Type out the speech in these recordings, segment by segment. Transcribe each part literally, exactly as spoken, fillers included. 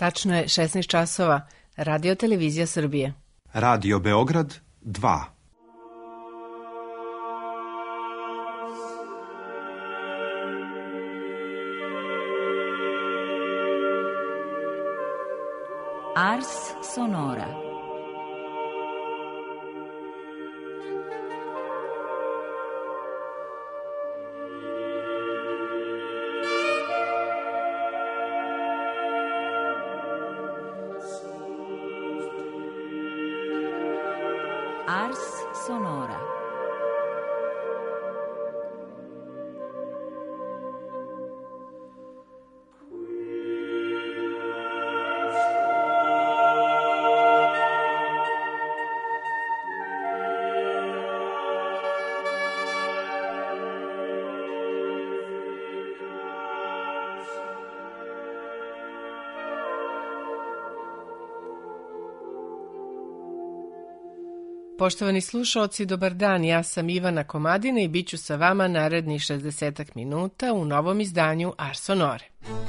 Tačno je šesnaest časova. Radio Televizija Srbije. Radio Beograd dva. Ars Sonora. Ars Sonora. Poštovani slušaoci, dobar dan, ja sam Ivana Komadina i bit ću sa vama narednih šezdesetak minuta u novom izdanju Ars Sonore.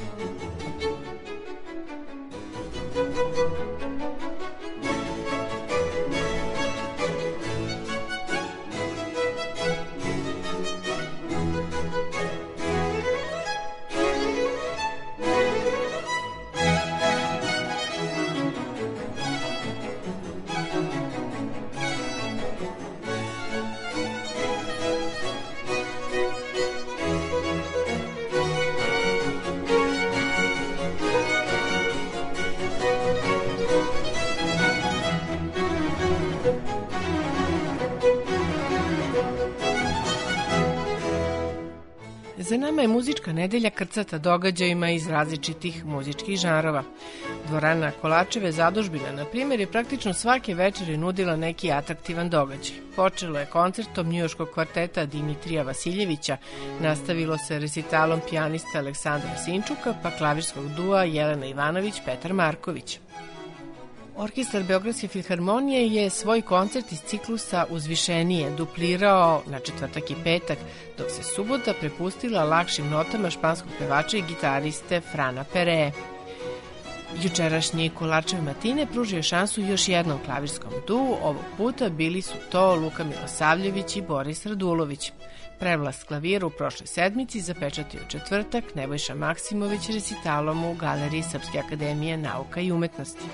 Za nama je muzička nedelja krcata događajima iz različitih muzičkih žanrova. Dvorana Kolačeve zadužbina, na primjer, je praktično svake večeri nudila neki atraktivan događaj. Počelo je koncertom njujorškog kvarteta Dimitrija Vasiljevića, nastavilo se recitalom pijanista Aleksandra Sinčuka, pa klavirskog dua Jelena Ivanović-Petar Marković. Orkestar Beogradske filharmonije je svoj koncert iz ciklusa Uzvišenije duplirao na četvrtak i petak, dok se subota prepustila lakšim notama španskog pevača i gitariste Frana Peree. Jučerašnji Kolačev matine pružio je šansu još jednom klavirskom duu, ovog puta bili su to Luka Milosavljević i Boris Radulović. Prevlast klavira u prošloj sedmici zapečatio četvrtak Nebojša Maksimović recitalom u Galeriji Srpske akademije nauka i umetnosti.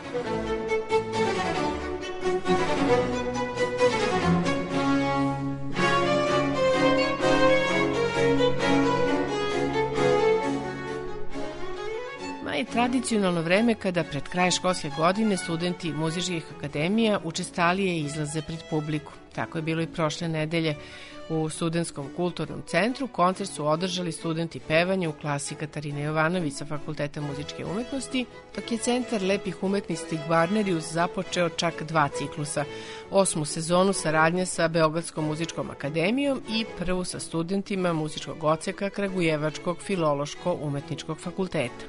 Je tradicionalno vreme kada pred kraj školske godine studenti muzičkih akademija učestalije izlaze pred publiku. Tako je bilo i prošle nedelje. U Studentskom kulturnom centru koncert su održali studenti pevanja u klasi Katarine Jovanović sa Fakulteta muzičke umetnosti, dok je Centar lepih umetnosti Gvarnerius započeo čak dva ciklusa. Osmu sezonu saradnje sa Beogradskom muzičkom akademijom i prvu sa studentima muzičkog odseka Kragujevačkog filološko-umetničkog fakulteta.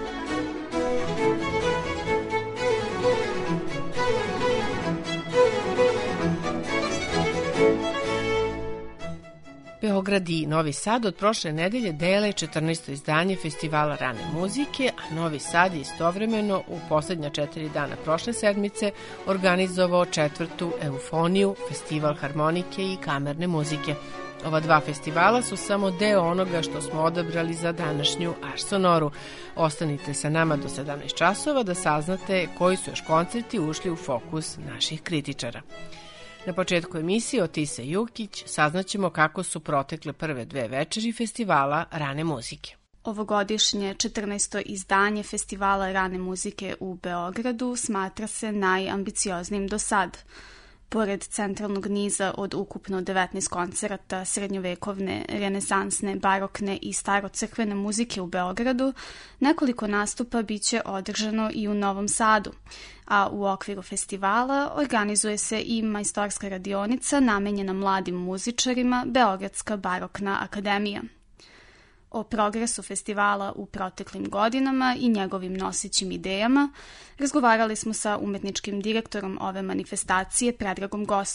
Beograd i Novi Sad od prošle nedelje dele četrnaesto izdanje Festivala rane muzike, a Novi Sad je istovremeno u poslednja četiri dana prošle sedmice organizovao četvrtu Eufoniju, festival harmonike i kamerne muzike. Ova dva festivala su samo deo onoga što smo odabrali za današnju Ars Sonoru. Ostanite sa nama do sedamnaest časova da saznate koji su još koncerti ušli u fokus naših kritičara. Na početku emisije od Tise Jukić saznaćemo kako su protekle prve dve večeri festivala rane muzike. Ovogodišnje četrnaesto izdanje Festivala rane muzike u Beogradu smatra se najambicioznim do sad. Pored centralnog niza od ukupno devetnaest koncerata srednjovekovne, renesansne, barokne i starocrkvene muzike u Beogradu, nekoliko nastupa biće održano i u Novom Sadu, a u okviru festivala organizuje se i majstorska radionica namenjena mladim muzičarima Beogradska barokna akademija. O progresu festivala u proteklim godinama i njegovim nosećim idejama razgovarali smo sa umetničkim direktorom ove manifestacije Predragom Gostom.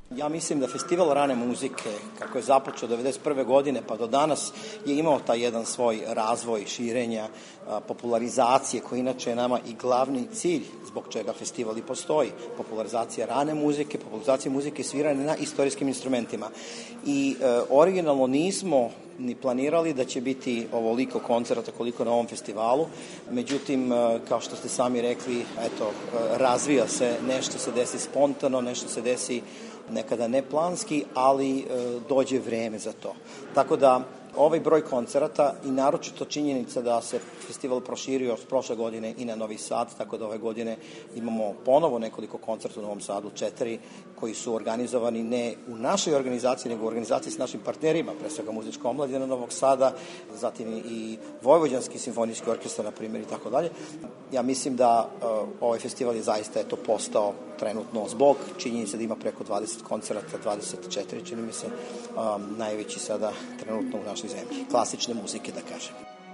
Ja mislim da festival rane muzike, kako je započeo devedeset prve godine pa do danas, je imao taj jedan svoj razvoj, širenja, popularizacije, koji inače je nama i glavni cilj zbog čega festival i postoji. Popularizacija rane muzike, popularizacija muzike svirane na istorijskim instrumentima. I e, originalno nismo ni planirali da će biti ovoliko koncerata koliko na ovom festivalu. Međutim, kao što ste sami rekli, eto, razvija se, nešto se desi spontano, nešto se desi nekada neplanski, ali dođe vreme za to. Tako da ovaj broj koncerata i naročito činjenica da se festival proširio s prošle godine i na Novi Sad, tako da ove godine imamo ponovo nekoliko koncerta u Novom Sadu, četiri, koji su organizovani ne u našoj organizaciji, nego u organizaciji s našim partnerima, pre svega Muzička omladina Novog Sada, zatim i Vojvođanski simfonijski orkestar, na primjer, i tako dalje. Ja mislim da uh, ovaj festival je zaista eto postao trenutno zbog činjenice da ima preko dvadeset koncerata, dvadeset četiri, čini mi se, um, najveći sada trenutno u našoj zemlji, klasične muzike, da kažem.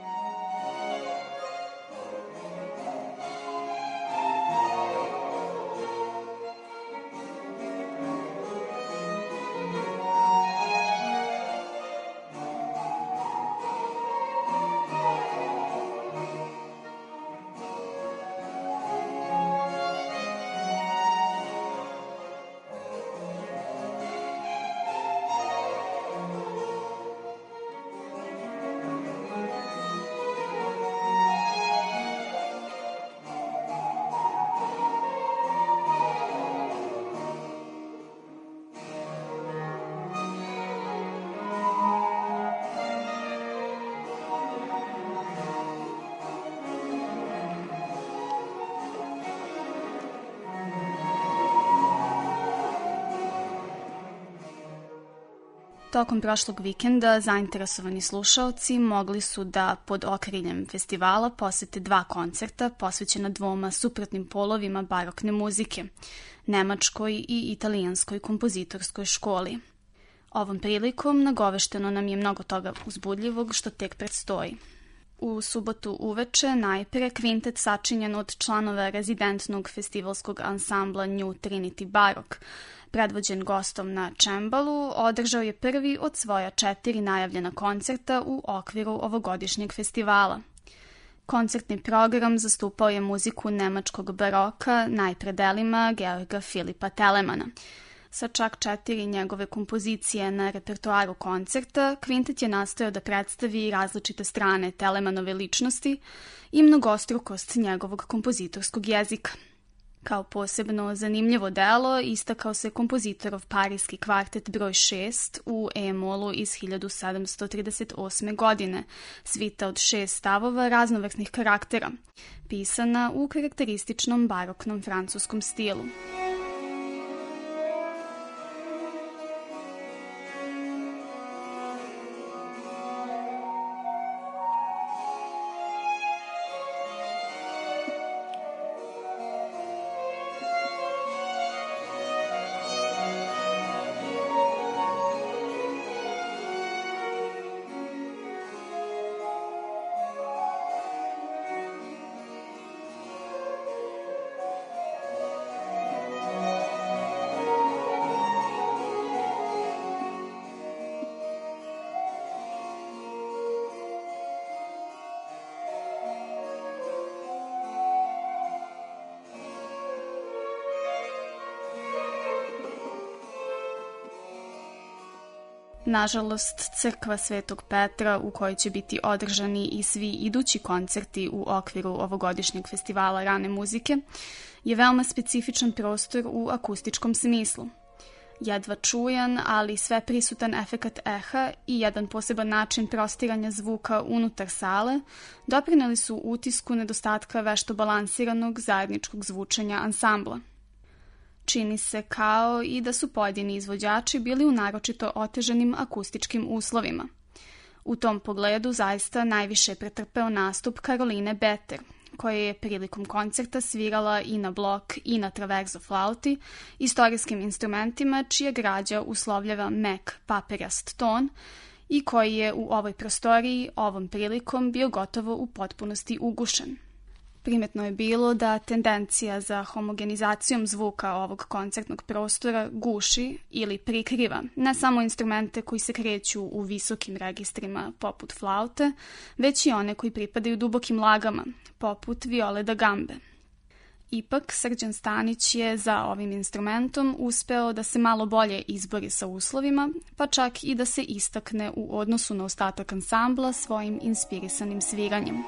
Tokom prošlog vikenda zainteresovani slušaoci mogli su da pod okriljem festivala posete dva koncerta posvećena dvoma suprotnim polovima barokne muzike, nemačkoj i italijanskoj kompozitorskoj školi. Ovom prilikom nagovešteno nam je mnogo toga uzbudljivog što tek predstoji. U subotu uveče najpre kvintet sačinjen od članova rezidentnog festivalskog ansambla New Trinity Barok, predvođen gostom na čembalu, održao je prvi od svoja četiri najavljena koncerta u okviru ovogodišnjeg festivala. Koncertni program zastupao je muziku nemačkog baroka najpre delima Georga Filipa Telemana. Sa čak četiri njegove kompozicije na repertoaru koncerta, kvintet je nastojao da predstavi različite strane Telemanove ličnosti i mnogostrukost njegovog kompozitorskog jezika. Kao posebno zanimljivo delo istakao se kompozitorov parijski kvartet broj šest u E-molu iz hiljadu sedamsto trideset osme. godine, svita od šest stavova raznovrsnih karaktera, pisana u karakterističnom baroknom francuskom stilu. Nažalost, crkva Svetog Petra, u kojoj će biti održani i svi idući koncerti u okviru ovogodišnjeg festivala rane muzike, je veoma specifičan prostor u akustičkom smislu. Jedva čujan, ali sve prisutan efekat eha i jedan poseban način prostiranja zvuka unutar sale doprineli su utisku nedostatka vešto balansiranog zajedničkog zvučanja ansambla. Čini se kao i da su pojedini izvođači bili u naročito otežanim akustičkim uslovima. U tom pogledu zaista najviše pretrpeo nastup Karoline Beter, koja je prilikom koncerta svirala i na blok i na traverzo flauti, istorijskim instrumentima čija građa uslovljava mek papirast ton i koji je u ovoj prostoriji ovom prilikom bio gotovo u potpunosti ugušen. Primetno je bilo da tendencija za homogenizacijom zvuka ovog koncertnog prostora guši ili prikriva ne samo instrumente koji se kreću u visokim registrima poput flaute, već i one koji pripadaju dubokim lagama, poput viole da gambe. Ipak, Srđan Stanić je za ovim instrumentom uspeo da se malo bolje izbori sa uslovima, pa čak i da se istakne u odnosu na ostatak ansambla svojim inspirisanim sviranjem.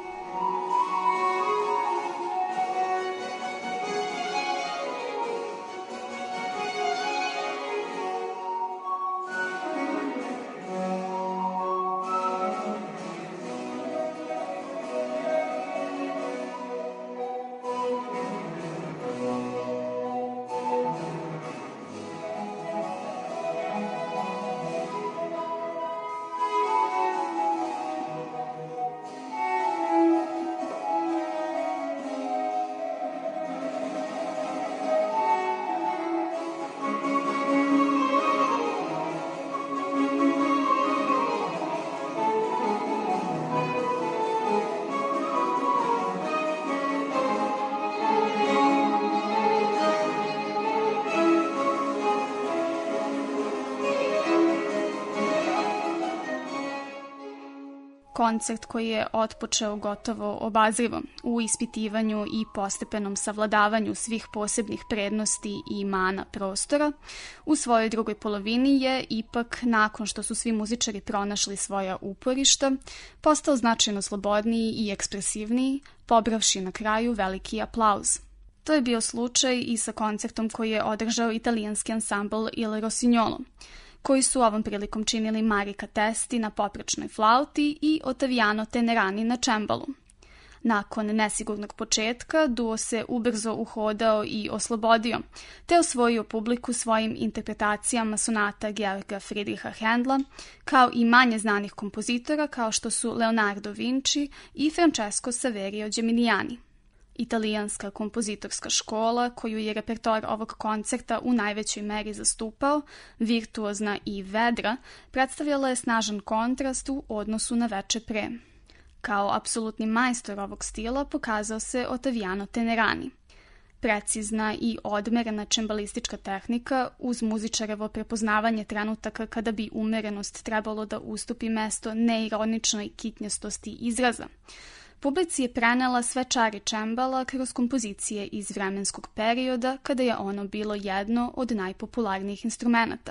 Koncert koji je otpočeo gotovo obazrivo u ispitivanju i postepenom savladavanju svih posebnih prednosti i mana prostora, u svojoj drugoj polovini je ipak, nakon što su svi muzičari pronašli svoja uporišta, postao značajno slobodniji i ekspresivniji, pobravši na kraju veliki aplauz. To je bio slučaj i sa koncertom koji je održao italijanski ansambl Il Rossignolo, koji su ovom prilikom činili Marika Testi na poprečnoj flauti i Ottaviano Tenerani na čembalu. Nakon nesigurnog početka, duo se ubrzo uhodao i oslobodio, te osvojio publiku svojim interpretacijama sonata Georga Friedricha Händla, kao i manje znanih kompozitora kao što su Leonardo Vinci i Francesco Saverio Geminiani. Italijanska kompozitorska škola, koju je repertoar ovog koncerta u najvećoj meri zastupao, virtuozna i vedra, predstavljala je snažan kontrast u odnosu na veče pre. Kao apsolutni majstor ovog stila pokazao se Ottaviano Tenerani. Precizna i odmerena čembalistička tehnika uz muzičarevo prepoznavanje trenutaka kada bi umerenost trebalo da ustupi mesto neironičnoj kitnjastosti izraza. Publici je prenela sve čari čembala kroz kompozicije iz vremenskog perioda kada je ono bilo jedno od najpopularnijih instrumenata.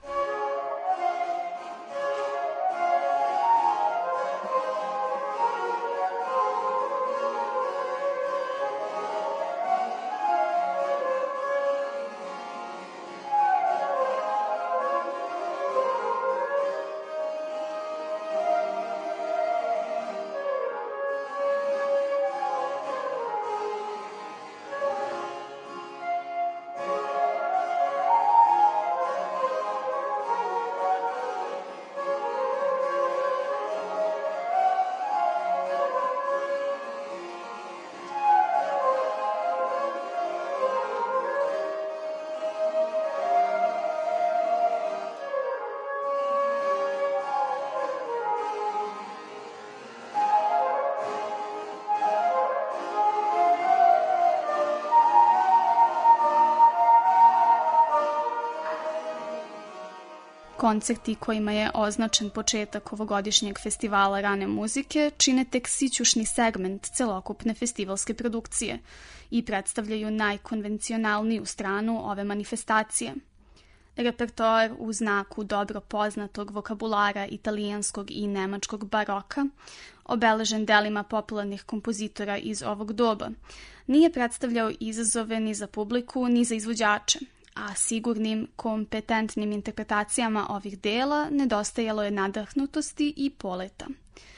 Koncerti kojima je označen početak ovogodišnjeg festivala rane muzike čine tek sićušni segment celokupne festivalske produkcije i predstavljaju najkonvencionalniju stranu ove manifestacije. Repertoar u znaku dobro poznatog vokabulara italijanskog i nemačkog baroka, obeležen delima popularnih kompozitora iz ovog doba, nije predstavljao izazove ni za publiku ni za izvođače, a sigurnim, kompetentnim interpretacijama ovih dela nedostajalo je nadahnutosti i poleta.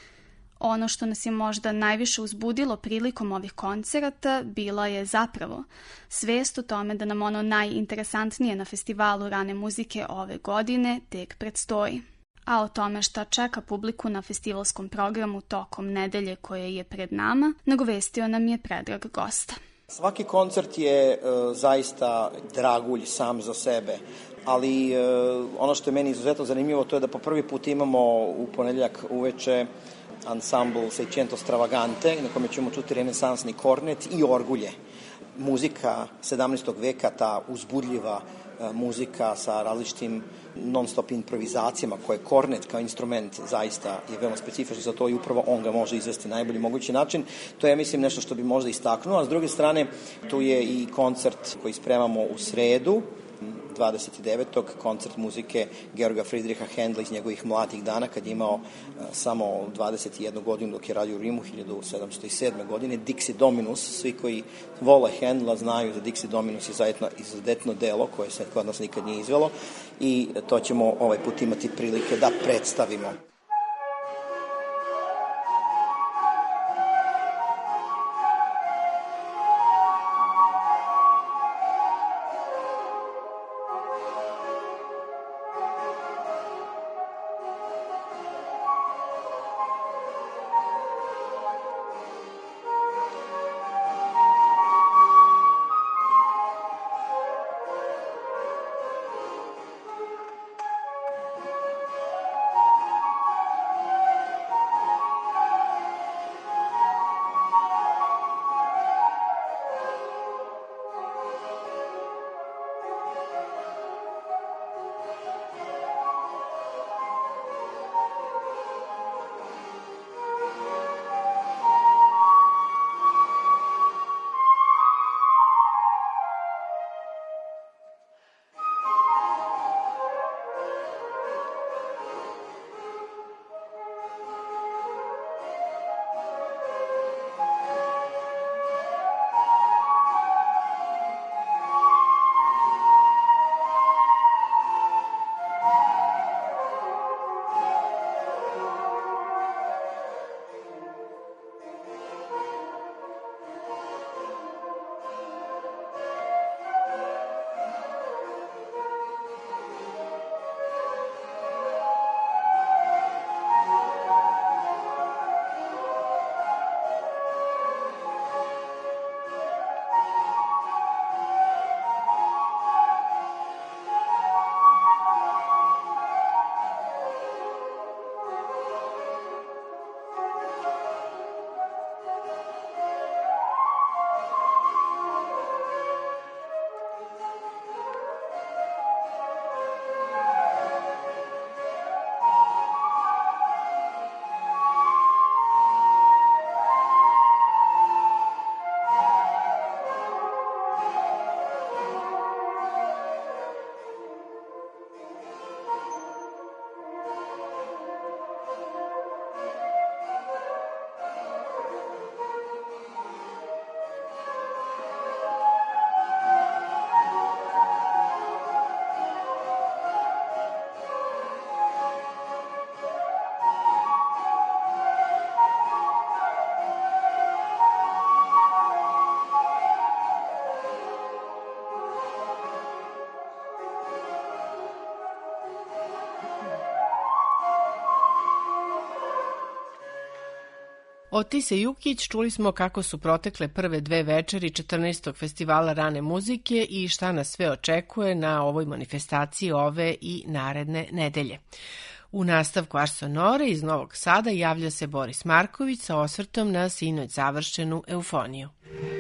Ono što nas je možda najviše uzbudilo prilikom ovih koncerata bila je zapravo svest o tome da nam ono najinteresantnije na festivalu rane muzike ove godine tek predstoji. A o tome šta čeka publiku na festivalskom programu tokom nedelje koje je pred nama, nagovestio nam je Predrag Gosta. Svaki koncert je e, zaista dragulj sam za sebe, ali e, ono što je meni izuzetno zanimljivo to je da po prvi put imamo u ponedeljak uveče ansambl Seicento Stravagante, na kome ćemo čuti renesansni kornet i orgulje. Muzika sedamnaestog veka, ta uzbudljiva muzika sa različitim non-stop improvizacijama, koje kornet kao instrument zaista je veoma specifičan za to i upravo on ga može izvesti na najbolji mogući način. To je, mislim, nešto što bi možda istaknuo, a s druge strane tu je i koncert koji spremamo u sredu, dvadeset devetog koncert muzike Georga Friedricha Händla iz njegovih mladih dana, kad je imao samo dvadeset jednu godinu dok je radio u Rimu hiljadu sedamsto sedme. godine. Dixi Dominus, svi koji vole Händla znaju da Dixi Dominus je zajedno izuzetno delo koje se kod nas nikad nije izvelo i to ćemo ovaj put imati prilike da predstavimo. Od Tise Jukić čuli smo kako su protekle prve dve večeri četrnaestog festivala rane muzike i šta nas sve očekuje na ovoj manifestaciji ove i naredne nedelje. U nastavku Ars Sonore iz Novog Sada javlja se Boris Marković sa osvrtom na sinoć završenu Eufoniju.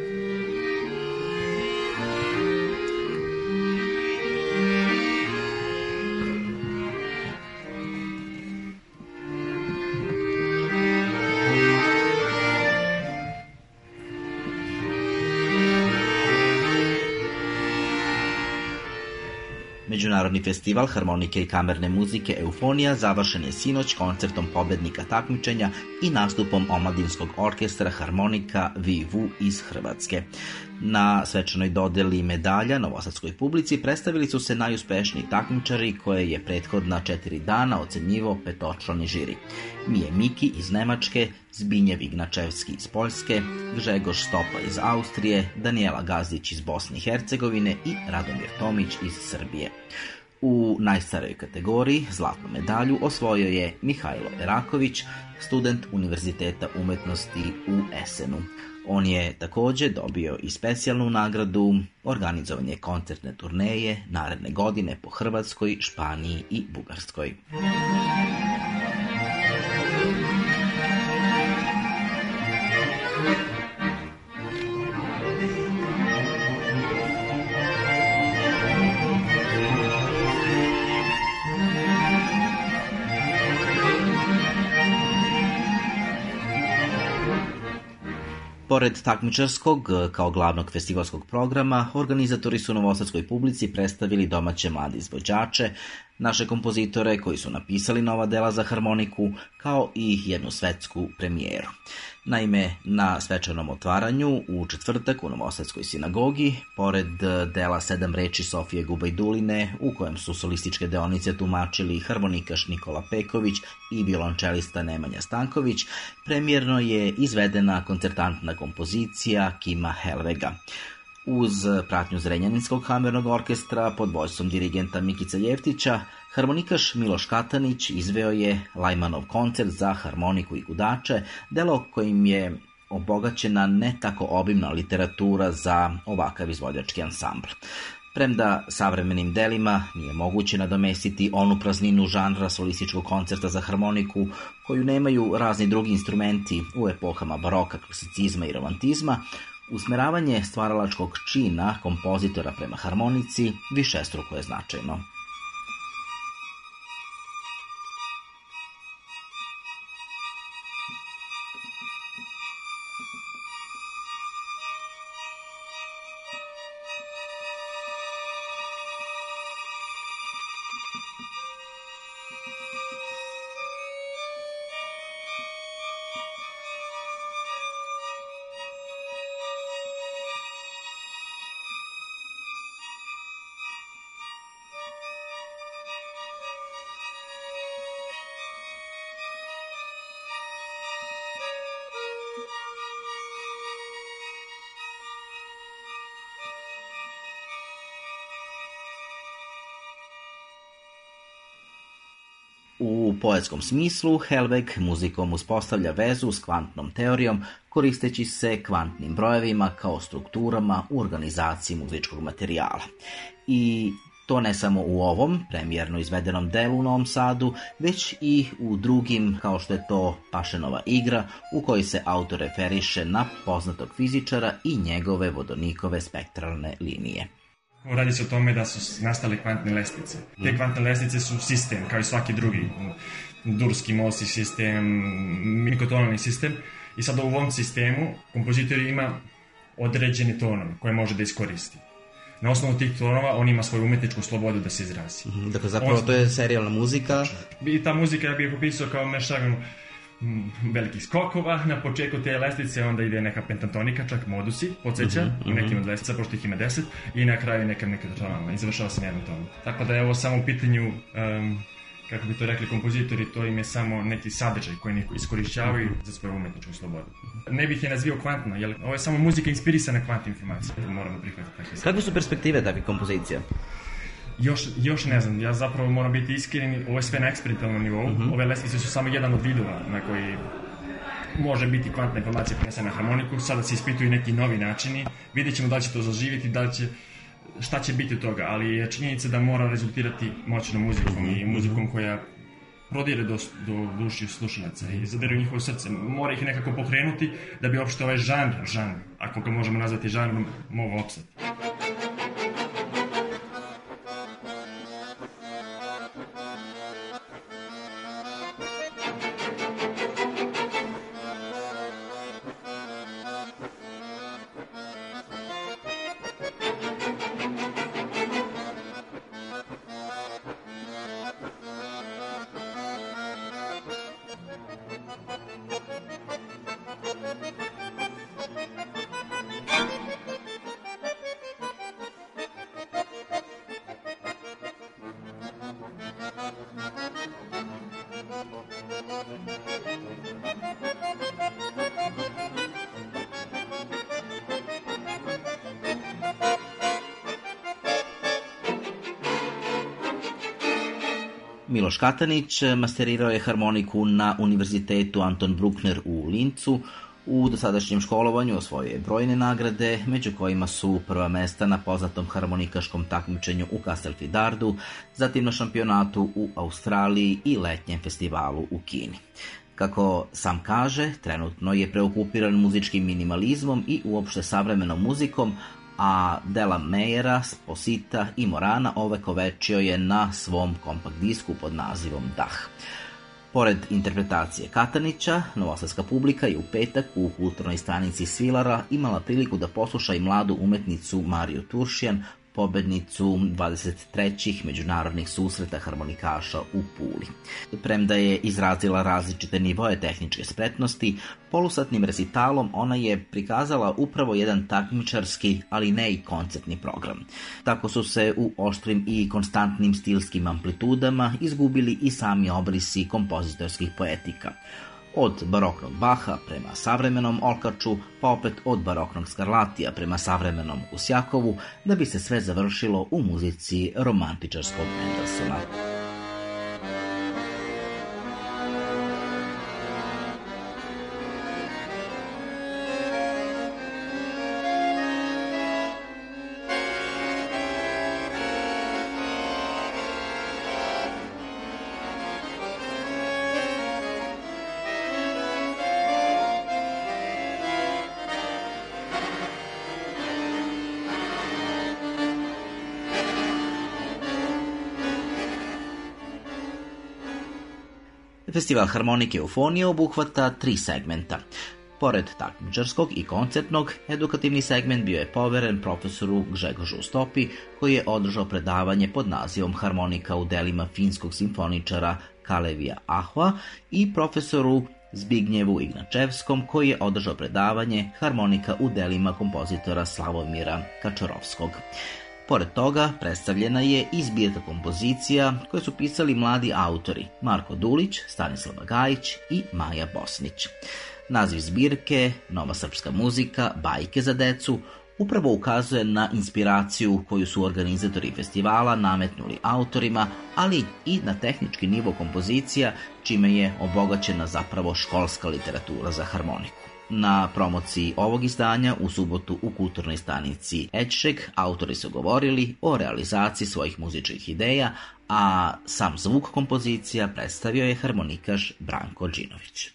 Međunarodni festival harmonike i kamerne muzike Eufonija završen je sinoć koncertom pobednika takmičenja i nastupom omladinskog orkestra harmonika Vivu iz Hrvatske. Na svečanoj dodeli medalja novosadskoj publici predstavili su se najuspešniji takmičari koje je prethodna četiri dana ocenjivao petočlani žiri. Mije Miki iz Nemačke, Zbinjev Ignačevski iz Poljske, Gžegoš Stopa iz Austrije, Danijela Gazdić iz Bosne i Hercegovine i Radomir Tomić iz Srbije. U najstarijoj kategoriji zlatnu medalju osvojio je Mihajlo Eraković, student Univerziteta umetnosti u Esenu. On je također dobio i specijalnu nagradu organizovanje koncertne turneje naredne godine po Hrvatskoj, Španiji i Bugarskoj. Pored takmičarskog, kao glavnog festivalskog programa, organizatori su novosadskoj publici predstavili domaće mlade izvođače, naše kompozitore koji su napisali nova dela za harmoniku, kao i jednu svetsku premijeru. Naime, na svečanom otvaranju u četvrtak u Novosadskoj sinagogi, pored dela Sedam reči Sofije Gubajduline, u kojem su solističke deonice tumačili harmonikaš Nikola Peković i violončelista Nemanja Stanković, premijerno je izvedena koncertantna kompozicija Kima Helvega. Uz pratnju Zrenjaninskog kamernog orkestra pod vođstvom dirigenta Mikica Jeftića, harmonikaš Miloš Katanić izveo je Lajmanov koncert za harmoniku i gudače, delo kojim je obogaćena ne tako obimna literatura za ovakav izvođački ansambl. Premda savremenim delima nije moguće nadomestiti onu prazninu žanra solističkog koncerta za harmoniku, koju nemaju razni drugi instrumenti u epohama baroka, klasicizma i romantizma, usmeravanje stvaralačkog čina kompozitora prema harmonici višestruko je značajno. U poetskom smislu, Helveg muzikom uspostavlja vezu s kvantnom teorijom, koristeći se kvantnim brojevima kao strukturama u organizaciji muzičkog materijala. I to ne samo u ovom premijerno izvedenom delu u Novom Sadu, već i u drugim, kao što je to Pašenova igra, u kojoj se autor referiše na poznatog fizičara i njegove vodonikove spektralne linije. Radi se o tome da su nastale kvantne lestvice. Te kvantne lestvice su sistem, kao i svaki drugi. Durski mosti sistem, mikotonalni sistem. I sad u ovom sistemu kompozitor ima određene tonove koje može da iskoristi. Na osnovu tih tonova on ima svoju umetničku slobodu da se izrazi. Dakle, zapravo on, to je serijalna muzika. I ta muzika ja bih popisao kao mešavinu velikih skokova, na početku te lestvice onda ide neka pentatonika, čak modusi, podsjeća, uh-huh, uh-huh. nekim od lestvica, pošto ih ima deset, i na kraju neka neka tonalna, i završava se jednom tonom. Tako da je ovo samo u pitanju, um, kako bi to rekli kompozitori, to im je samo neki sadržaj koji neko iskorišćavaju za svoju umetničku slobodu. Ne bih je nazvio kvantno, jer ovo je samo muzika inspirisana kvantnim informacijama, moramo prihvatiti takve. Kakve su perspektive takvih kompozicija? Još, još ne znam, ja zapravo moram biti iskren, ovo je sve na eksperimentalnom nivou, uh-huh. Ove lestvice su samo jedan od vidova na koji može biti kvantna informacija prenesena na harmoniku, sada se ispituju neki novi načini, vidjet ćemo da li će to zaživjeti, da li će, šta će biti od toga, ali je činjenica da mora rezultirati moćnom muzikom uh-huh. i muzikom koja prodire do, do duši slušalaca i zadere u njihovo srce, mora ih nekako pokrenuti da bi uopšte ovaj žanr, žanr, ako ga možemo nazvati žanrom, mogao opstati. Miloš Katanić masterirao je harmoniku na Univerzitetu Anton Bruckner u Lincu. U dosadašnjem školovanju osvojio je brojne nagrade, među kojima su prva mesta na poznatom harmonikaškom takmičenju u Castelfidardu, zatim na šampionatu u Australiji i letnjem festivalu u Kini. Kako sam kaže, trenutno je preokupiran muzičkim minimalizmom i uopšte savremenom muzikom, a dela Mejera, Sposita i Morana ovekovečio je na svom kompakt disku pod nazivom Dah. Pored interpretacije Katanića, novosadska publika je u petak u kulturnoj stanici Svilara imala priliku da posluša i mladu umetnicu Mariju Turšijan, pobednicu dvadeset trećih međunarodnih susreta harmonikaša u Puli. Premda je izrazila različite nivoje tehničke spretnosti, polusatnim recitalom ona je prikazala upravo jedan takmičarski, ali ne i koncertni program. Tako su se u oštrim i konstantnim stilskim amplitudama izgubili i sami obrisi kompozitorskih poetika. Od baroknog Baha prema savremenom Olkaču, pa opet od baroknog Skarlatija prema savremenom Usjakovu, da bi se sve završilo u muzici romantičarskog Mendelssohna. Festival harmonike Eufonija obuhvata tri segmenta. Pored takmičarskog i koncertnog, edukativni segment bio je poveren profesoru Gžegožu Stopi, koji je održao predavanje pod nazivom Harmonika u delima finskog simfoničara Kalevija Ahva i profesoru Zbignjevu Ignačevskom, koji je održao predavanje Harmonika u delima kompozitora Slavomira Kačarovskog. Pored toga, predstavljena je i zbirka kompozicija koje su pisali mladi autori Marko Dulić, Stanislava Gajić i Maja Bosnić. Naziv zbirke, Nova srpska muzika, bajke za decu, upravo ukazuje na inspiraciju koju su organizatori festivala nametnuli autorima, ali i na tehnički nivo kompozicija, čime je obogaćena zapravo školska literatura za harmoniku. Na promociji ovog izdanja u subotu u kulturnoj stanici Ečšek autori su govorili o realizaciji svojih muzičkih ideja, a sam zvuk kompozicija predstavio je harmonikaš Branko Đinović.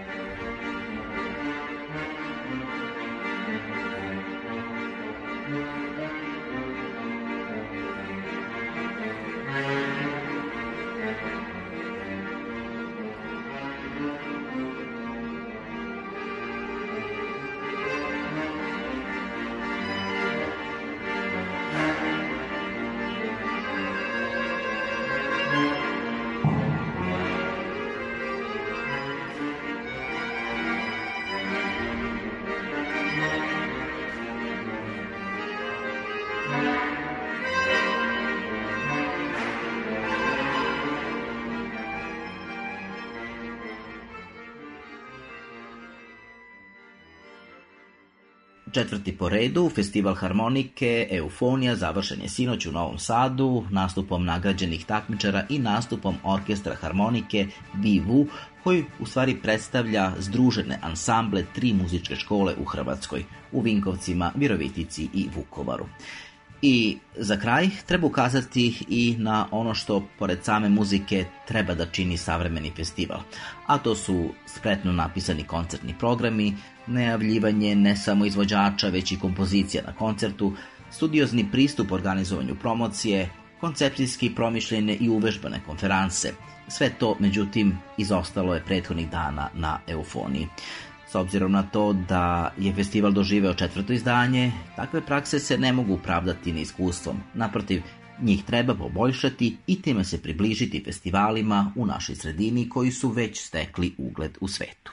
Četvrti po redu, festival harmonike Eufonija završen je sinoć u Novom Sadu nastupom nagrađenih takmičara i nastupom orkestra harmonike V V U, koji u stvari predstavlja združene ansamble tri muzičke škole u Hrvatskoj, u Vinkovcima, Virovitici i Vukovaru. I za kraj treba ukazati i na ono što pored same muzike treba da čini savremeni festival, a to su spretno napisani koncertni programi, najavljivanje ne samo izvođača već i kompozicija na koncertu, studiozni pristup organizovanju promocije, koncepcijski promišljene i uvežbane konferanse. Sve to, međutim, izostalo je prethodnih dana na Eufoniji. S obzirom na to da je festival doživeo četvrto izdanje, takve prakse se ne mogu pravdati ni iskustvom. Naprotiv, njih treba poboljšati i time se približiti festivalima u našoj sredini koji su već stekli ugled u svetu.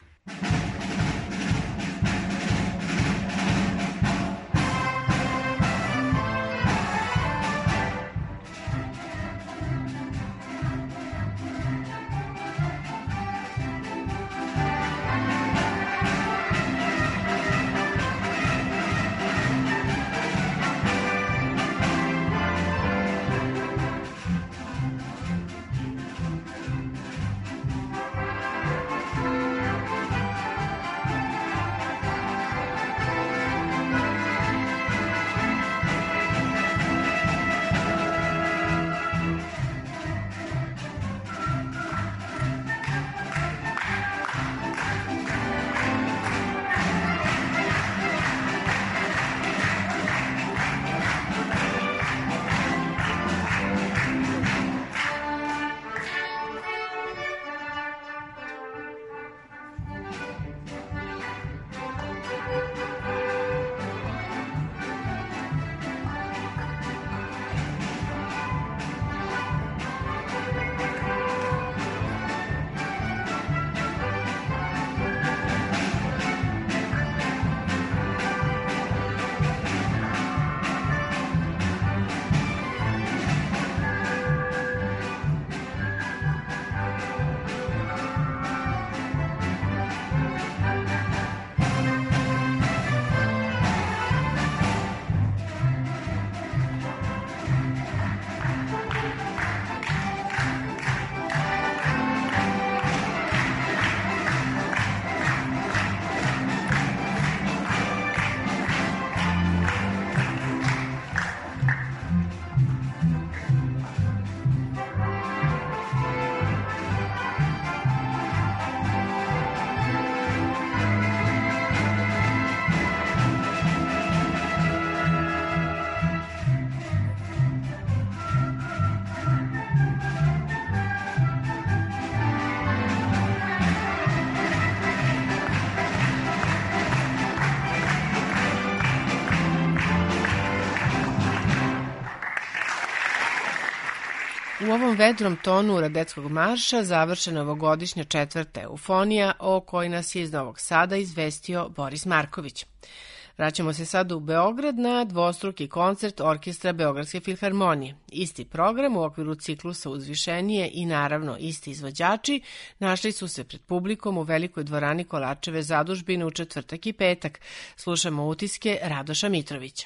U ovom vedrom tonu Radeckog marša završena ovogodišnja četvrta eufonija o kojoj nas je iz Novog Sada izvestio Boris Marković. Vraćamo se sada u Beograd na dvostruki koncert Orkestra Beogradske filharmonije. Isti program u okviru ciklusa Uzvišenije i naravno isti izvođači našli su se pred publikom u velikoj dvorani Kolačeve zadužbine u četvrtak i petak. Slušamo utiske Radoša Mitrovića.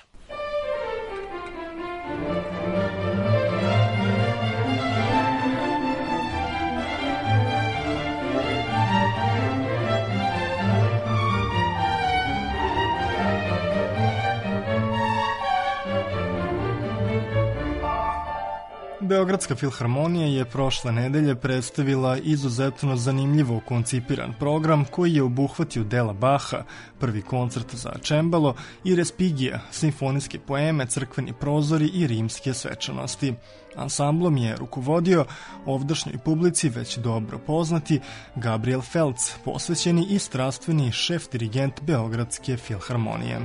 Beogradska filharmonija je prošle nedelje predstavila izuzetno zanimljivo koncipiran program koji je obuhvatio dela Baha, prvi koncert za čembalo i Respigija, simfonijske poeme, crkveni prozori i rimske svečanosti. Ansamblom je rukovodio ovdašnjoj publici već dobro poznati Gabriel Felc, posvećeni i strastveni šef dirigent Beogradske filharmonije.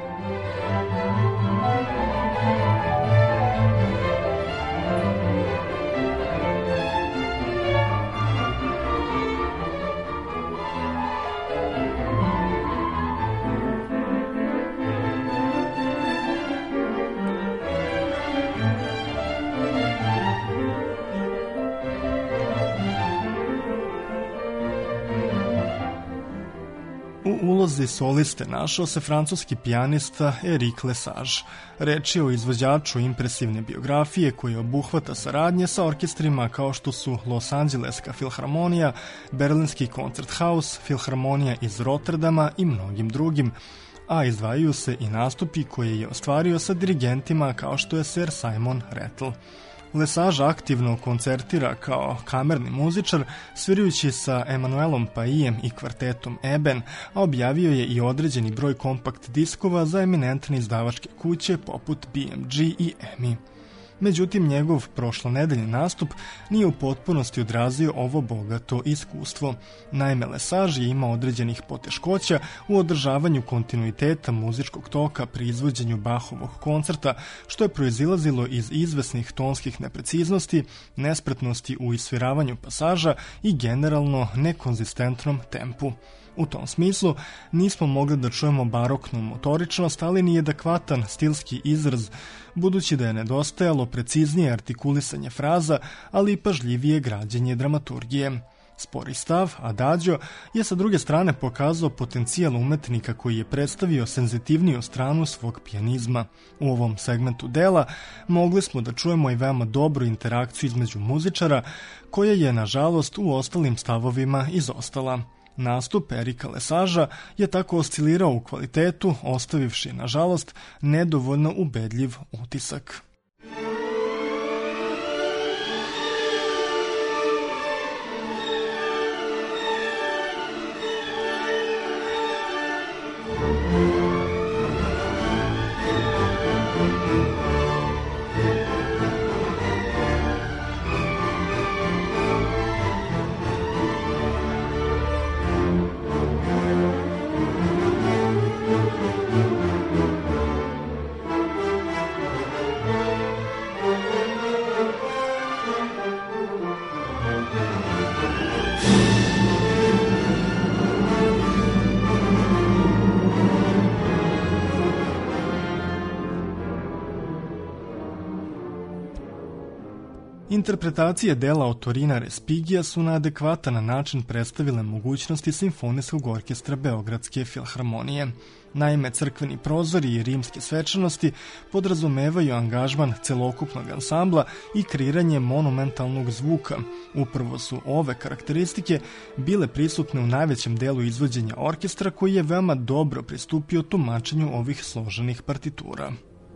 U ulozi soliste našao se francuski pijanista Eric Lesage. Reč je o izvođaču impresivne biografije koji obuhvata saradnje sa orkestrima kao što su Los Angeleska filharmonija, Berlinski Koncerthaus, filharmonija iz Rotterdama i mnogim drugim, a izdvajaju se i nastupi koje je ostvario sa dirigentima kao što je Sir Simon Rattle. Lesage aktivno koncertira kao kamerni muzičar, svirajući sa Emanuelom Paijem i kvartetom Eben, a objavio je i određeni broj kompakt diskova za eminentne izdavačke kuće poput B M G i EMI. Međutim, njegov prošlonedeljni nastup nije u potpunosti odrazio ovo bogato iskustvo. Naime, Lesage je imao određenih poteškoća u održavanju kontinuiteta muzičkog toka pri izvođenju Bachovog koncerta, što je proizilazilo iz izvesnih tonskih nepreciznosti, nespretnosti u isviravanju pasaža i generalno nekonzistentnom tempu. U tom smislu nismo mogli da čujemo baroknu motoričnost, ali ni adekvatan stilski izraz, budući da je nedostajalo preciznije artikulisanje fraza, ali i pažljivije građenje dramaturgije. Spori stav, adagio, je sa druge strane pokazao potencijal umetnika koji je predstavio senzitivniju stranu svog pijanizma. U ovom segmentu dela mogli smo da čujemo i veoma dobru interakciju između muzičara, koja je, nažalost, u ostalim stavovima izostala. Nastup Erika Lesagea je tako oscilirao u kvalitetu, ostavivši, nažalost, nedovoljno ubedljiv utisak. Interpretacije dela Otorina Respigija su na adekvatan način predstavile mogućnosti Simfonijskog orkestra Beogradske filharmonije. Naime, crkveni prozori i rimske svečanosti podrazumevaju angažman celokupnog ansambla i kreiranje monumentalnog zvuka. Upravo su ove karakteristike bile prisutne u najvećem delu izvođenja orkestra, koji je veoma dobro pristupio tumačenju ovih složenih partitura.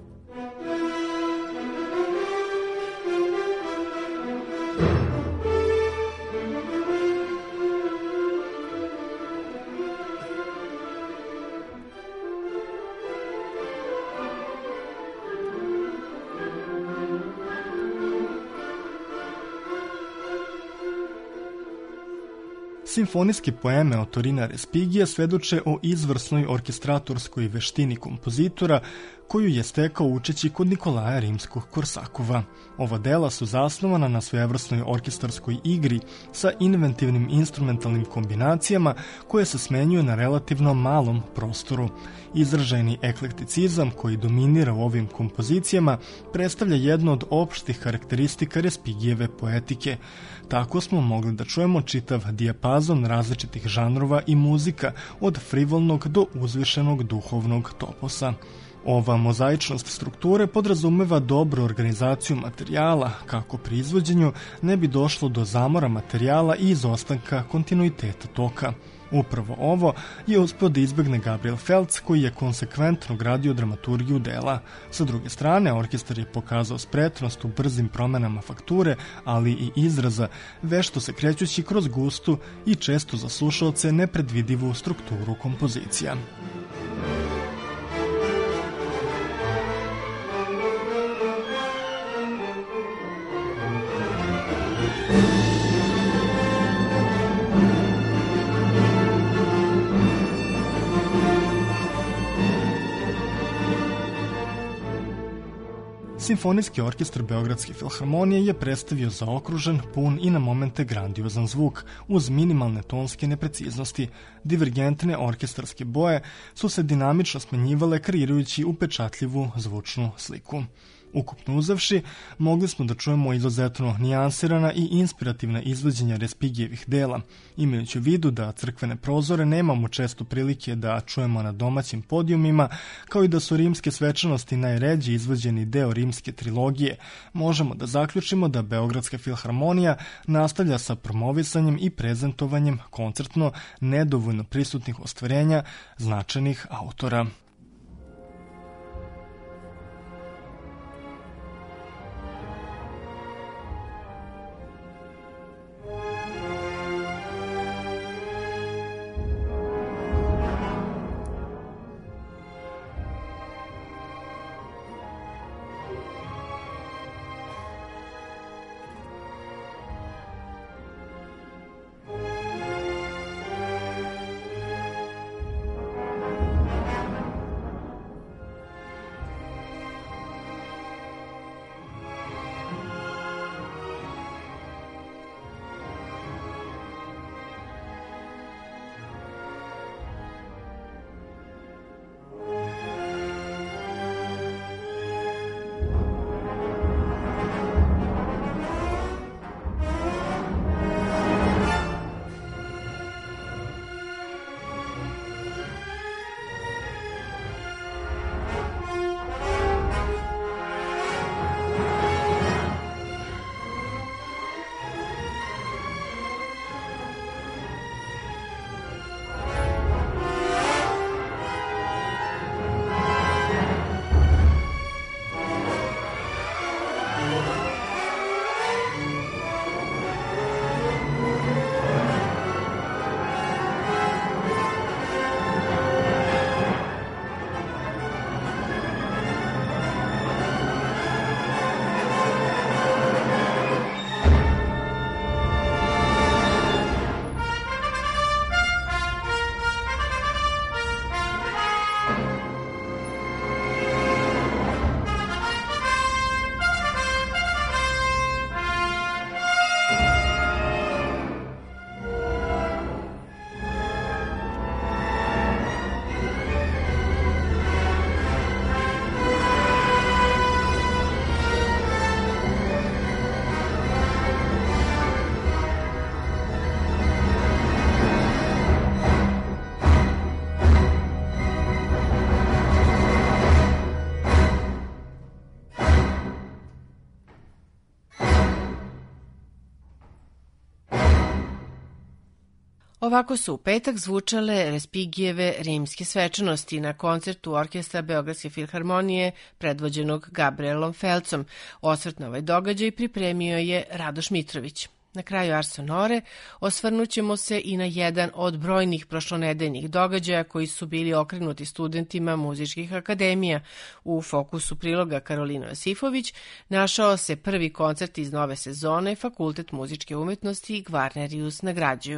Simfonijske poeme Otorina Respigija svedoče o izvrsnoj orkestratorskoj veštini kompozitora, koju je stekao učeći kod Nikolaja Rimskog-Korsakova. Ova dela su zasnovana na svojevrsnoj orkestarskoj igri sa inventivnim instrumentalnim kombinacijama koje se smenjuju na relativno malom prostoru. Izraženi eklekticizam koji dominira u ovim kompozicijama predstavlja jednu od opštih karakteristika Respigijeve poetike. Tako smo mogli da čujemo čitav dijapazon različitih žanrova i muzika, od frivolnog do uzvišenog duhovnog toposa. Ova mozaičnost strukture podrazumeva dobru organizaciju materijala, kako pri izvođenju ne bi došlo do zamora materijala i izostanka kontinuiteta toka. Upravo ovo je uspeo da izbegne Gabriel Feltz, koji je konsekventno gradio dramaturgiju dela. Sa druge strane, orkestar je pokazao spretnost u brzim promenama fakture, ali i izraza, vešto se krećući kroz gustu i često za slušaoce nepredvidivu strukturu kompozicija. Simfonijski orkestar Beogradske filharmonije je predstavio zaokružen, pun i na momente grandiozan zvuk, uz minimalne tonske nepreciznosti. Divergentne orkestarske boje su se dinamično smenjivale, kreirajući upečatljivu zvučnu sliku. Ukupno uzavši, mogli smo da čujemo izuzetno nijansirana i inspirativna izvođenja Respigijevih dela, imajući u vidu da crkvene prozore nemamo često prilike da čujemo na domaćim podijumima, kao i da su rimske svečanosti najređe izvođeni deo rimske trilogije. Možemo da zaključimo da Beogradska filharmonija nastavlja sa promovisanjem i prezentovanjem koncertno nedovoljno prisutnih ostvarenja značajnih autora. Ovako su u petak zvučale Respigijeve rimske svečanosti na koncertu orkestra Beogradske filharmonije predvođenog Gabrielom Feltzom. Osvrt na ovaj događaj pripremio je Radoš Mitrović. Na kraju Ars Sonore osvrnućemo se i na jedan od brojnih prošlonedeljnih događaja koji su bili okrenuti studentima muzičkih akademija. U fokusu priloga Karolina Josifović našao se prvi koncert iz nove sezone Fakultet muzičke umetnosti i Gvarnerius nagrađuju.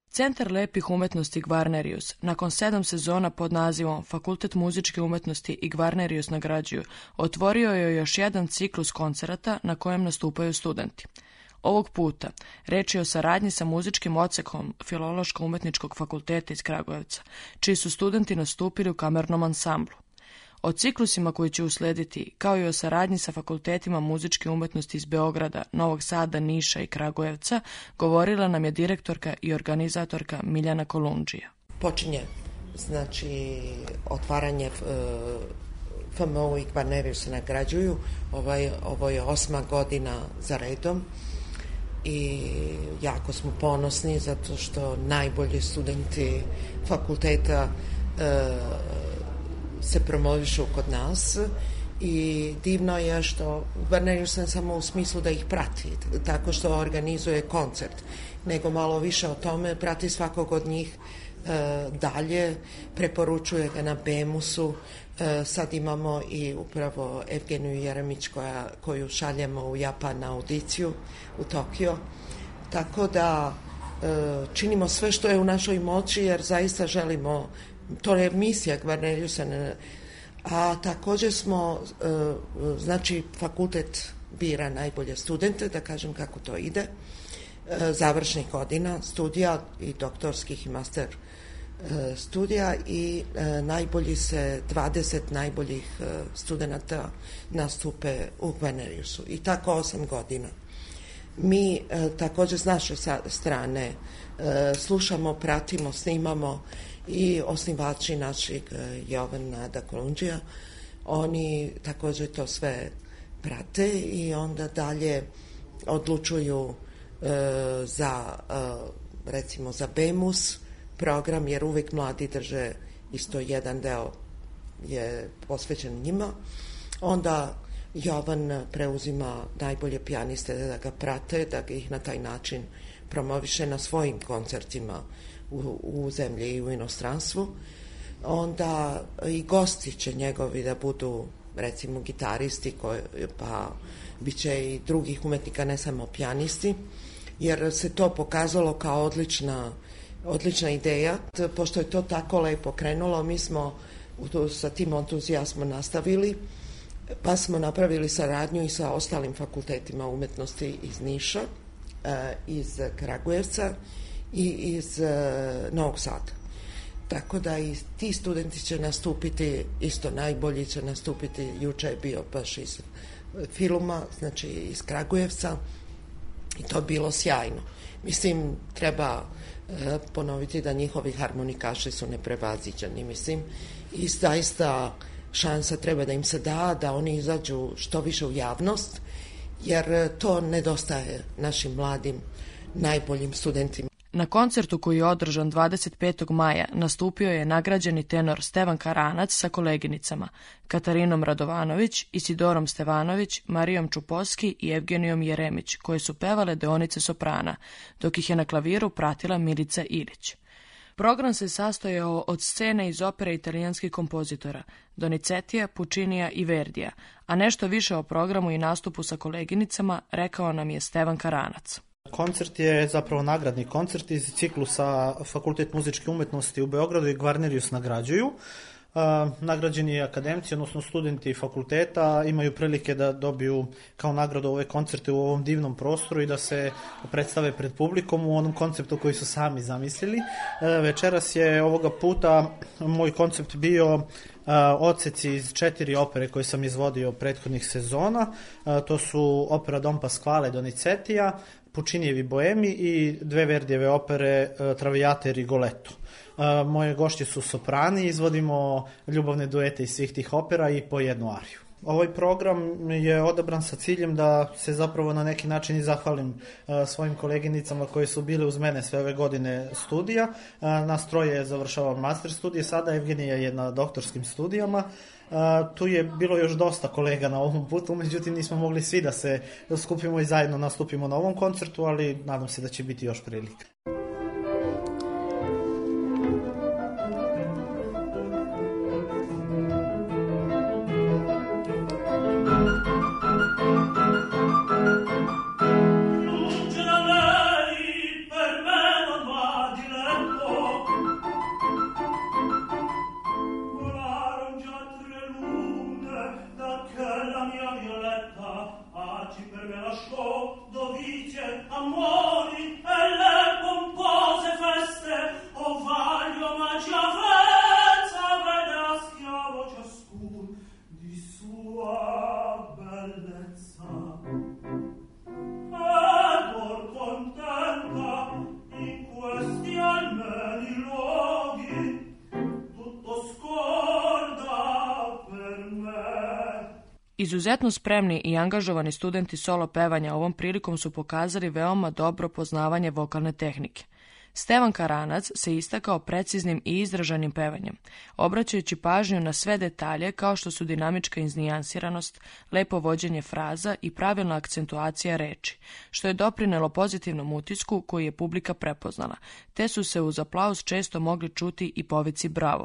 Centar lepih umetnosti Gvarnerius, nakon sedam sezona pod nazivom Fakultet muzičke umetnosti i Gvarnerius nagrađuju, otvorio je još jedan ciklus koncerata na kojem nastupaju studenti. Ovog puta reč je o saradnji sa muzičkim odsekom Filološko-umetničkog fakulteta iz Kragujevca, čiji su studenti nastupili u kamernom ansamblu. O ciklusima koji će uslediti, kao i o saradnji sa fakultetima muzičke umetnosti iz Beograda, Novog Sada, Niša i Kragujevca, govorila nam je direktorka i organizatorka Miljana Kolundžija. Počinje, znači, otvaranje e, F M U i Gvarnerius se nagrađuju. Ovaj, ovo je osma godina za redom i jako smo ponosni zato što najbolji studenti fakulteta e, se promovišu kod nas i divno je što Gvarnerius ne samo u smislu da ih prati tako što organizuje koncert, nego malo više o tome, prati svakog od njih e, dalje, preporučuje ga na Bemusu. E, sad imamo i upravo Evgeniju Jeremić koja, koju šaljemo u Japan na audiciju u Tokio, tako da e, činimo sve što je u našoj moći jer zaista želimo, to je misija Gvarneriusa, a također smo, znači fakultet bira najbolje studente, da kažem kako to ide, završnih godina studija i doktorskih i master studija i najbolji se, dvadeset najboljih studenata nastupe u Gvarneriusu i tako osam godina. Mi također s naše strane slušamo, pratimo, snimamo i osnivači našeg Jovan Nada Kolundžija, oni također to sve prate i onda dalje odlučuju e, za e, recimo za Bemus program, jer uvijek mladi drže isto jedan deo je posvećen njima. Onda Jovan preuzima najbolje pijaniste da ga prate, da ga ih na taj način promoviše na svojim koncertima u, u zemlji i u inostranstvu. Onda i gosti će njegovi da budu recimo gitaristi, koji, pa bit će i drugih umetnika, ne samo pijanisti, jer se to pokazalo kao odlična, odlična ideja. Pošto je to tako lepo krenulo, mi smo sa tim entuzijazmom nastavili, pa smo napravili saradnju i sa ostalim fakultetima umetnosti iz Niša, iz Kragujevca i iz Novog Sada. Tako da i ti studenti će nastupiti, isto najbolji će nastupiti, juče je bio baš iz filma, znači iz Kragujevca, i to bilo sjajno. Mislim, treba e, ponoviti da njihovi harmonikaši su neprevaziđeni, mislim, i zaista šansa treba da im se da, da oni izađu što više u javnost, jer to nedostaje našim mladim, najboljim studentima. Na koncertu koji je održan dvadeset petog maja nastupio je nagrađeni tenor Stevan Karanac sa koleginicama Katarinom Radovanović, Isidorom Stevanović, Marijom Čuposki i Evgenijom Jeremić, koje su pevale deonice soprana, dok ih je na klaviru pratila Milica Ilić. Program se sastojao od scene iz opere italijanskih kompozitora Donizetija, Puccinija i Verdija, a nešto više o programu i nastupu sa koleginicama rekao nam je Stevan Karanac. Koncert je zapravo nagradni koncert iz ciklusa Fakultet muzičke umetnosti u Beogradu i Gvarnerius nagrađuju. Uh, nagrađeni akademci, odnosno studenti fakulteta, imaju prilike da dobiju kao nagradu ove koncerte u ovom divnom prostoru i da se predstave pred publikom u onom konceptu koji su sami zamislili. Uh, večeras je ovoga puta moj koncept bio uh, odseci iz četiri opere koje sam izvodio prethodnih sezona. Uh, to su opera Don Pasquale Donizetija, Puccinijevi Boemi i dve Verdijeve opere Traviata i Rigoletto. Moje gošće su soprani, izvodimo ljubavne duete iz svih tih opera i po jednu ariju. Ovaj program je odabran sa ciljem da se zapravo na neki način i zahvalim svojim koleginicama koje su bile uz mene sve ove godine studija. Nas troje završavam master studije, sada Evgenija je na doktorskim studijama. Uh, tu je bilo još dosta kolega na ovom putu, međutim nismo mogli svi da se skupimo i zajedno nastupimo na ovom koncertu, ali nadam se da će biti još prilika. Lunge da lei per me non va di lei. Izuzetno spremni i angažovani studenti solo pevanja ovom prilikom su pokazali veoma dobro poznavanje vokalne tehnike. Stevan Karanac se istakao preciznim i izraženim pevanjem, obraćajući pažnju na sve detalje kao što su dinamička iznijansiranost, lepo vođenje fraza i pravilna akcentuacija reči, što je doprinelo pozitivnom utisku koji je publika prepoznala, te su se uz aplauz često mogli čuti i povici bravo.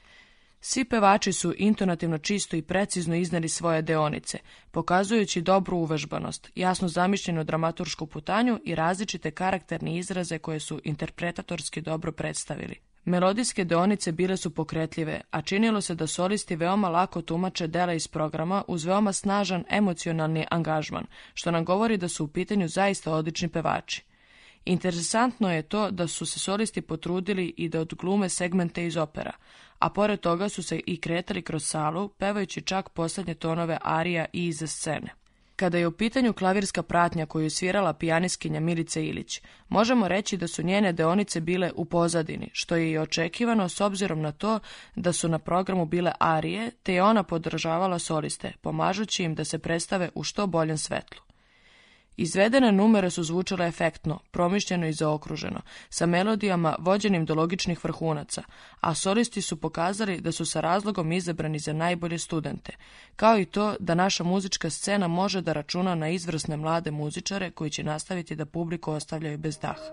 Svi pevači su intonativno čisto i precizno izneli svoje deonice, pokazujući dobru uvežbanost, jasno zamišljenu dramaturšku putanju i različite karakterne izraze koje su interpretatorski dobro predstavili. Melodijske deonice bile su pokretljive, a činilo se da solisti veoma lako tumače dela iz programa uz veoma snažan emocionalni angažman, što nam govori da su u pitanju zaista odlični pevači. Interesantno je to da su se solisti potrudili i da odglume segmente iz opera, a pored toga su se i kretali kroz salu, pevajući čak poslednje tonove arija i iza scene. Kada je u pitanju klavirska pratnja koju je svirala pijanistkinja Milica Ilić, možemo reći da su njene deonice bile u pozadini, što je i očekivano s obzirom na to da su na programu bile arije, te je ona podržavala soliste, pomažući im da se predstave u što boljem svetlu. Izvedene numere su zvučale efektno, promišljeno i zaokruženo, sa melodijama vođenim do logičnih vrhunaca, a solisti su pokazali da su sa razlogom izabrani za najbolje studente, kao i to da naša muzička scena može da računa na izvrsne mlade muzičare koji će nastaviti da publiku ostavljaju bez daha.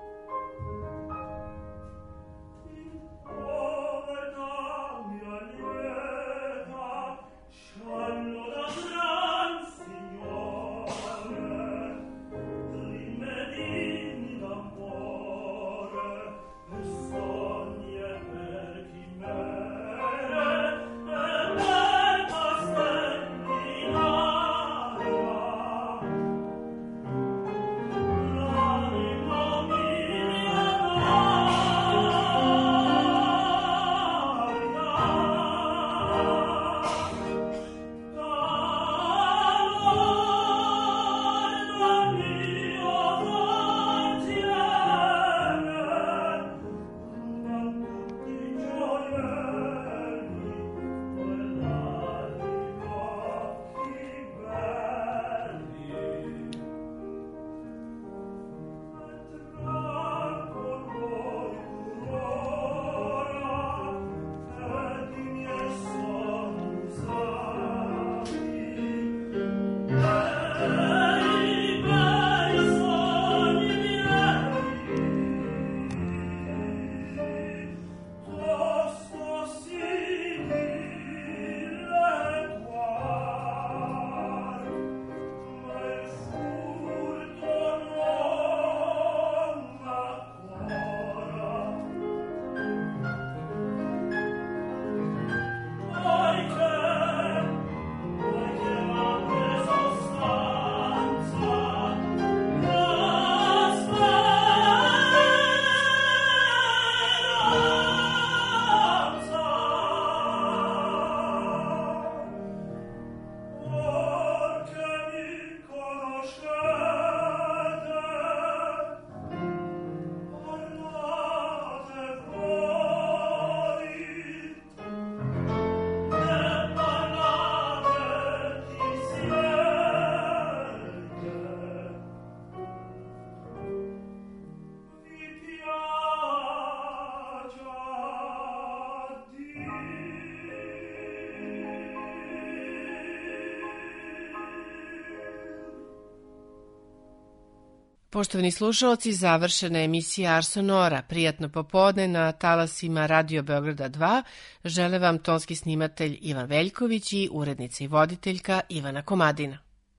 Poštovani slušalci, završena je emisija Ars Sonora. Prijatno popodne na talasima Radio Beograda dva. Žele vam tonski snimatelj Ivan Veljković i urednica i voditeljka Ivana Komadina.